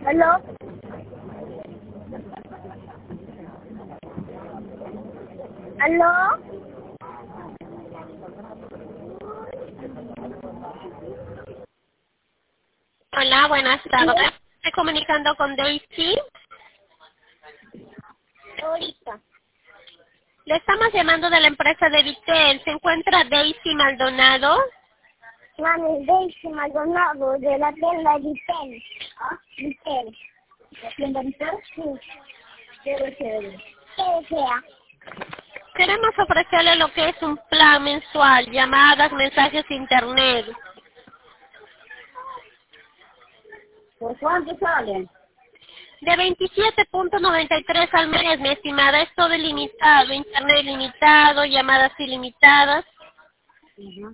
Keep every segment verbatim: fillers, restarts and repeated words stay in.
¿Aló? ¿Aló? Hola, buenas tardes. Estoy comunicando con Daisy. Ahorita. Le estamos llamando de la empresa de Vitel. ¿Se encuentra Daisy Maldonado? Mami, Daisy Maldonado, de la tienda Vitel. ¿Ah? Vitel. ¿La tienda Vitel? Sí. ¿Qué desea? ¿Qué desea? Queremos ofrecerle lo que es un plan mensual, llamadas, mensajes, internet. ¿Por cuánto sale? De veintisiete punto noventa y tres al mes, mi estimada. Es todo ilimitado, internet ilimitado, llamadas ilimitadas. Uh-huh.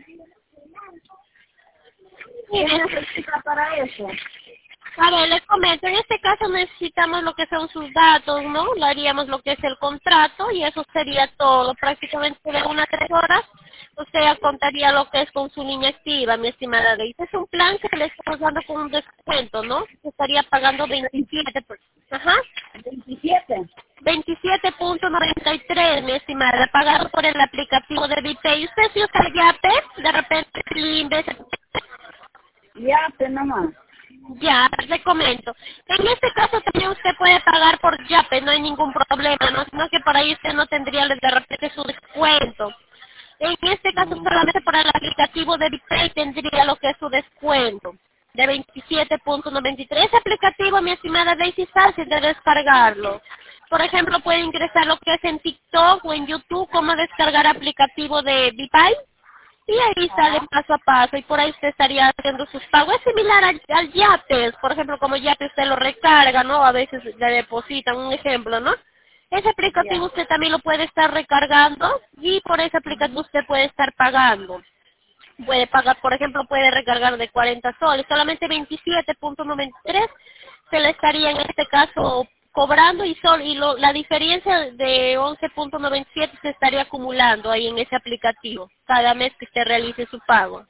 ¿Qué necesita para eso? A ver, les comento, en este caso necesitamos lo que son sus datos, ¿no? Le haríamos lo que es el contrato y eso sería todo. Prácticamente de una a tres horas, usted ya contaría lo que es con su línea activa, mi estimada Daisy. Es un plan que le estamos dando con un descuento, ¿no? Estaría pagando veintisiete, por- ajá, veintisiete. veintisiete punto noventa y tres, mi estimada, pagado por el aplicativo de VPay. ¿Usted si usa el Yape? De repente, Limbe, Ya, pues nomás. ya, le comento. En este caso también usted puede pagar por Yape, no hay ningún problema, no, sino que por ahí usted no tendría de repente su descuento. En este caso No. solamente por el aplicativo de Bitpay tendría lo que es su descuento de veintisiete punto noventa y tres. Ese aplicativo, mi estimada Daisy, es fácil de descargarlo. Por ejemplo, puede ingresar lo que es en TikTok o en YouTube, cómo descargar aplicativo de Bitpay. Y ahí sale Ajá. paso a paso y por ahí usted estaría haciendo sus pagos. Es similar al, al Yape, por ejemplo, como Yape usted lo recarga, ¿no? A veces le depositan, un ejemplo, ¿no? Ese aplicativo Ya. usted también lo puede estar recargando y por ese aplicativo usted puede estar pagando. Puede pagar, por ejemplo, puede recargar de cuarenta soles, solamente veintisiete punto noventa y tres se le estaría en este caso cobrando y, sol, y lo, la diferencia de once punto noventa y siete se estaría acumulando ahí en ese aplicativo cada mes que usted realice su pago.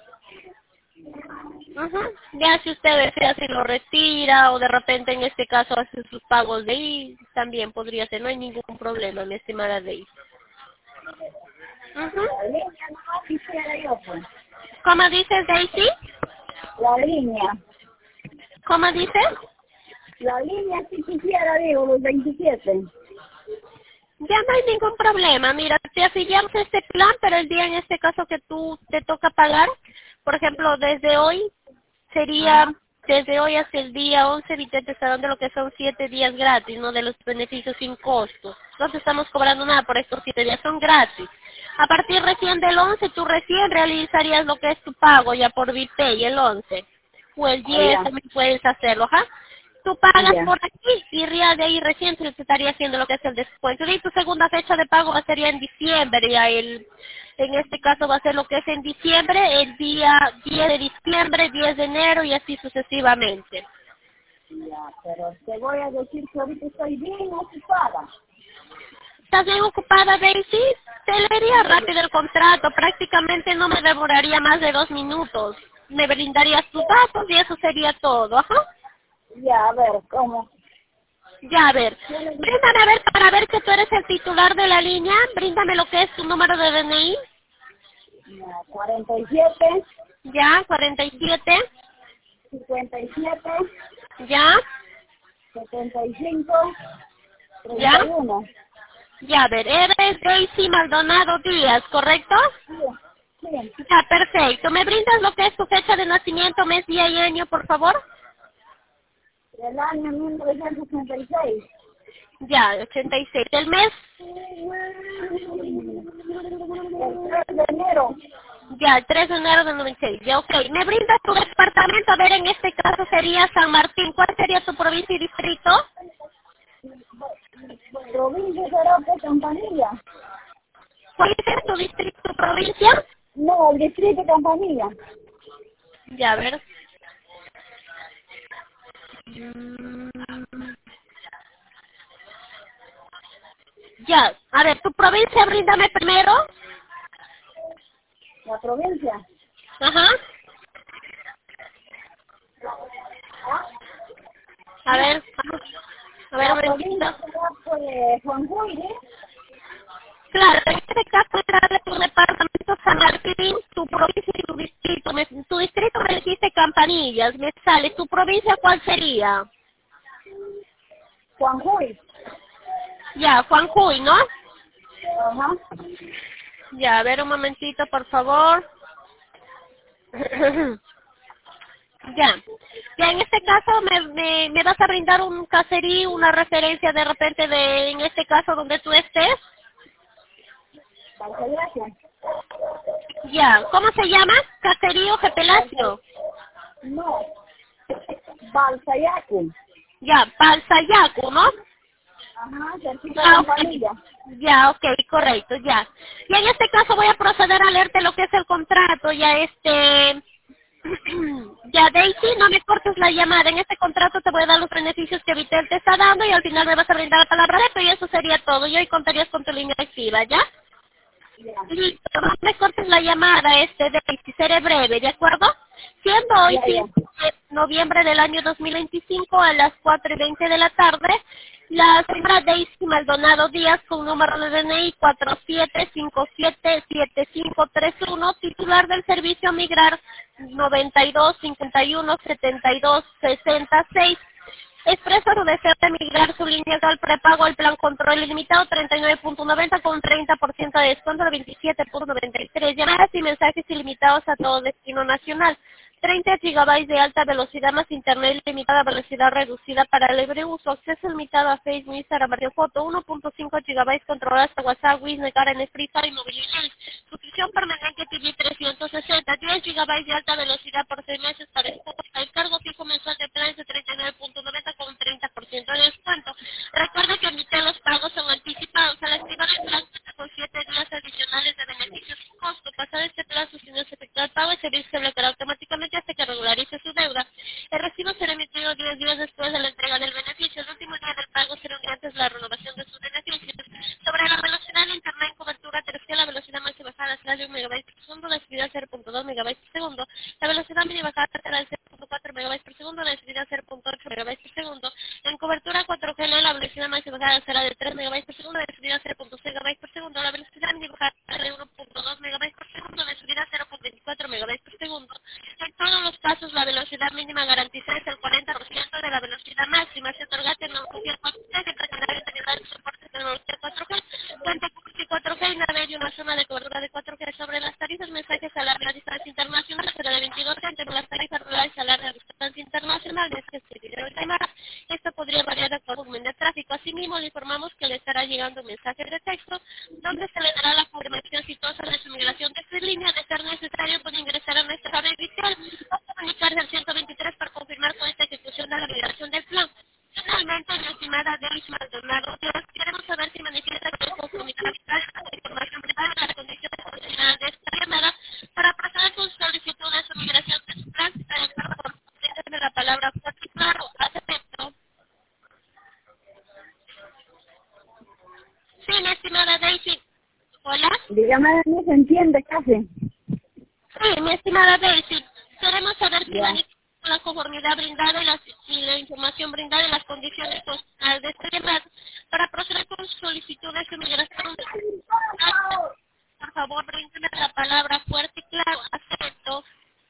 Ujú. Ya si usted desea si lo retira o de repente en este caso hace sus pagos de ahí, también podría ser, no hay ningún problema, mi estimada Daisy. Ujú. La línea nomás quisiera yo, pues. ¿Cómo dices, Daisy? La línea. ¿Cómo dices? La línea si quisiera, digo, los veintisiete. Ya no hay ningún problema. Mira, te afiliamos a este plan, pero el día en este caso que tú te toca pagar, por ejemplo, desde hoy, sería Ajá. desde hoy hasta el día once, Vitel te está dando lo que son siete días gratis, ¿no? De los beneficios sin costo. No te estamos cobrando nada por estos siete días, son gratis. A partir recién del once, tú recién realizarías lo que es tu pago ya por Vitpay, el once. O el Oh, diez ya. también puedes hacerlo, ¿ajá? Tú pagas Ya. por aquí y real de ahí recién se te estaría haciendo lo que es el descuento. Y tu segunda fecha de pago va a ser ya en diciembre, ya el, en este caso va a ser lo que es en diciembre, el día diez de diciembre, diez de enero y así sucesivamente. Ya, pero te voy a decir que ahorita estoy bien ocupada. ¿Estás bien ocupada, Daisy? Te leería rápido el contrato, prácticamente no me demoraría más de dos minutos. Me brindarías tus datos y eso sería todo, ajá. Ya, a ver, ¿cómo? Ya, a ver, Tiene bríndame a ver, para ver que tú eres el titular de la línea, bríndame lo que es tu número de D N I, ya, cuarenta y siete, ya, cuarenta y siete, cincuenta y siete, ya, setenta y cinco, treinta ya, y uno. ya, a ver, eres Daisy Maldonado Díaz, ¿correcto? Sí, sí. Ya, perfecto. ¿Me brindas lo que es tu fecha de nacimiento, mes, día y año, por favor? Del año mil novecientos sesenta y seis. Ya, ochenta y seis. ¿El mes? El tres de enero. Ya, el tres de enero del noventa y seis. Ya, ok. ¿Me brindas tu departamento? A ver, en este caso sería San Martín. ¿Cuál sería tu provincia y distrito? Provincia será de Campanilla. ¿Cuál es tu distrito, tu provincia? No, el distrito de Campanilla. Ya, a ver. Mm, Ya, a ver, tu provincia, bríndame primero. La provincia. Ajá. A ver, a ver, La un provincia momentito. será pues Jujuy, ¿eh? Claro, en este caso era de tu departamento San Martín, tu provincia y tu distrito. Me- tu distrito me dijiste Campanillas, me sale. ¿Tu provincia cuál sería? Jujuy. Ya, Juanjuy, ¿no? Ajá. Ya, a ver un momentito, por favor. Ya. Ya, en este caso me, me, me vas a brindar un caserío, una referencia de repente de, en este caso, donde tú estés. Balsayaco. Ya, ¿cómo se llama? Caserío Gepelacio. No. Balsayaco. Ya, Palsayaco, ¿no? Ajá, cerquita de Ah, ok. Campanilla. Ya, ok, correcto, ya. Y en este caso voy a proceder a leerte lo que es el contrato, ya este... Ya, Daisy, no me cortes la llamada. En este contrato te voy a dar los beneficios que Vitel te está dando y al final me vas a brindar la palabra de y eso sería todo. Y hoy contarías con tu línea activa, ¿ya? Ya. Listo, no me cortes la llamada, este, Daisy, seré breve, ¿de acuerdo? Siendo hoy Ya, ya. cinco de noviembre del año dos mil veinticinco a las cuatro y veinte de la tarde, la señora Daisy Maldonado Díaz, con número de D N I cuatro siete cinco siete siete cinco tres uno, titular del servicio Migrar noventa y dos cincuenta y uno setenta y dos sesenta y seis, expresa su deseo de migrar su línea al prepago al plan control ilimitado treinta y nueve punto noventa con treinta por ciento de descuento de veintisiete punto noventa y tres, llamadas y mensajes ilimitados a todo destino nacional, treinta gigabytes de alta velocidad más internet ilimitada a velocidad reducida para libre uso, acceso limitado a Facebook, Instagram, video foto, uno punto cinco gigabytes controladas a WhatsApp, Wisner, Karen, Free Fire y movilidad, suscripción permanente T V trescientos sesenta, diez gigabytes de alta velocidad por seis meses para Spotify, el cargo fijo mensual de planes de treinta y nueve punto noventa con treinta por ciento de descuento. Recuerda que emite los pagos son anticipados. Al activar el plan cuenta con siete días adicionales de beneficios sin costo. Pasado este plazo, si no se efectúa el pago, el servicio se bloqueará automáticamente hasta que regularice su deuda. El recibo será emitido diez días después de la entrega del beneficio. El último día del pago será un día antes de la renovación de sus beneficios. Sobre la velocidad de internet, cobertura tercial, la velocidad máxima bajada será de un megabyte por segundo, la subida cero punto dos megabytes por segundo. La velocidad media bajada será de cero punto cuatro megabytes por segundo, la subida cero punto ocho megabytes por segundo. En cobertura cuatro G L, la velocidad máxima bajada será de tres megabytes por segundo, la subida cero punto seis megabytes por segundo. La velocidad media bajada será de uno punto dos megabytes por segundo, la subida cero punto veinticuatro megabytes por segundo. En todos los casos, la velocidad mínima garantizada es el cuarenta por ciento de la velocidad máxima. Se otorga tecnología cuatro G, que pretende tener el soporte de tecnología cuatro G, cuenta con cuatro G y navega en una zona de cobertura de cuatro G. Sobre las tarifas, mensajes a larga distancia internacional, será de veintidós centavos, las tarifas rurales a larga distancia internacional, de este video de llamada. Esto podría variar de acuerdo con el volumen de tráfico. Asimismo, le informamos que le estará llegando un mensaje de texto donde se le dará la confirmación exitosa de su migración de su línea. De ser necesario, puede ingresar a nuestra red virtual o comunicarse al ciento veintitrés para confirmar con esta ejecución de la migración del plan. Finalmente, mi estimada Daisy Maldonado Díaz, queremos saber si manifiesta que con comunicar la información privada de las condiciones consideradas de esta llamada para proceder con su solicitud de su migración de su plan. Está de acuerdo con de la palabra fuerte y claro, acepto. Sí, mi estimada Daisy. Hola. Dígame, no se entiende casi. Sí, mi estimada Daisy. Queremos saber si Ya. manifiesta la conformidad brindada y, las, y la información brindada y las condiciones constitucionales de esta llamada para proceder con su solicitud de su migración. Por favor, bríndeme la palabra fuerte y claro. Acepto.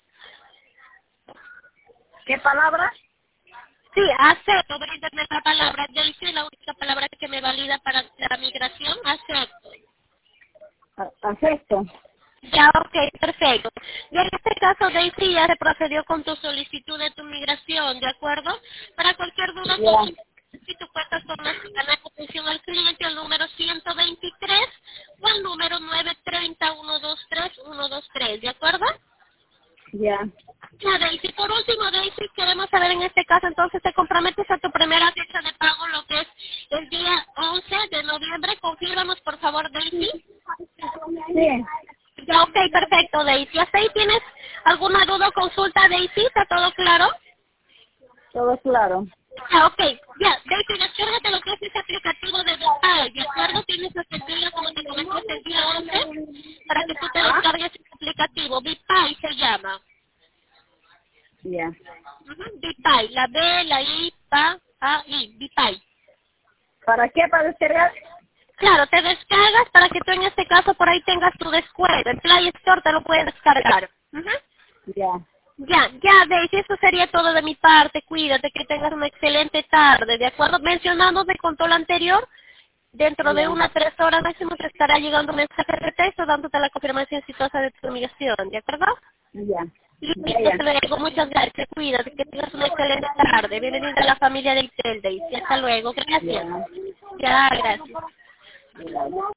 ¿Qué palabra? Sí, acepto. Bríndeme la palabra. Daisy, la única palabra que me valida para la migración. Acepto. A- Acepto. Ya, ok, perfecto. Y en este caso, Daisy, ya se procedió con tu solicitud de tu migración, ¿de acuerdo? Para cualquier duda, Ya. si tú cuentas con nuestro canal de atención al cliente, al número ciento veintitrés o al número nueve tres cero, uno dos tres, uno dos tres, ¿de acuerdo? Ya. Ya, Daisy, por último, Daisy, queremos saber en este caso, entonces, ¿te comprometes a tu primera fecha de pago, lo que es el día once de noviembre? Confírmanos, por favor, Daisy. Sí. Ya, ok, perfecto, Daisy. ¿Hasta ahí tienes alguna duda o consulta, Daisy? ¿Está todo claro? Todo claro. Ya, ok. Ya, Daisy, descárgate lo que es ese aplicativo de Bitpay, ¿de acuerdo? Tienes hasta el día, como te comenté, el día once, para que tú te descargues ese aplicativo. Bitpay se llama. Ya. Ujú, Bitpay, la B, la I, P A, Ah, y Vipay. ¿Para qué? ¿Para descargar? Claro, te descargas para que tú en este caso por ahí tengas tu descuento. En Play Store te lo puedes descargar. Ujú. Ya. Ya, ya, Daisy, eso sería todo de mi parte. Cuídate, que tengas una excelente tarde. ¿De acuerdo? Mencionándote con todo lo anterior, dentro de Ya. unas tres horas máximo te estará llegando un mensaje de texto dándote la confirmación exitosa de tu humillación. ¿De acuerdo? Ya. Y Ya, ya. hasta luego. Muchas gracias. Cuídate, que tengas una excelente tarde. Bienvenida a la familia de Intel, Daisy. Hasta luego. Gracias. Ya. Ya, gracias. Ya.